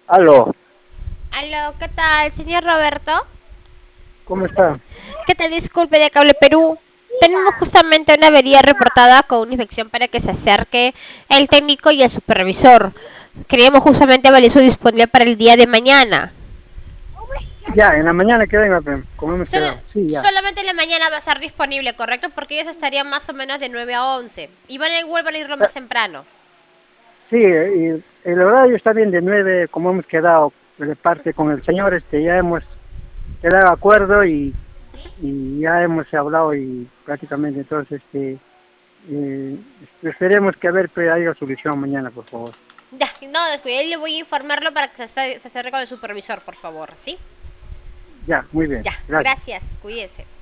Aló, Aló, ¿qué tal, señor Roberto? ¿cómo está? ¿Qué tal? Disculpe, de Cable Perú. Tenemos justamente una avería reportada con una infección para que se acerque el técnico y el supervisor. Queríamos justamente ver eso disponible para el día de mañana. Ya, en la mañana que venga, como hemos Solo- quedado. Sí, ya. Solamente en la mañana va a estar disponible, ¿correcto? Porque ellos estarían más o menos de 9 a 11. Y van a igual van a ir lo Eh, más temprano. Sí, y el horario está bien de 9, como hemos quedado de parte con el señor, ya hemos quedado de acuerdo y ya hemos hablado y prácticamente entonces, eh, esperemos que a ver que haya solución mañana, por favor. Ya, no descuide, le voy a informarlo para que se acerque con el supervisor, por favor, ¿sí? Ya, muy bien, Ya, gracias. gracias, cuídese.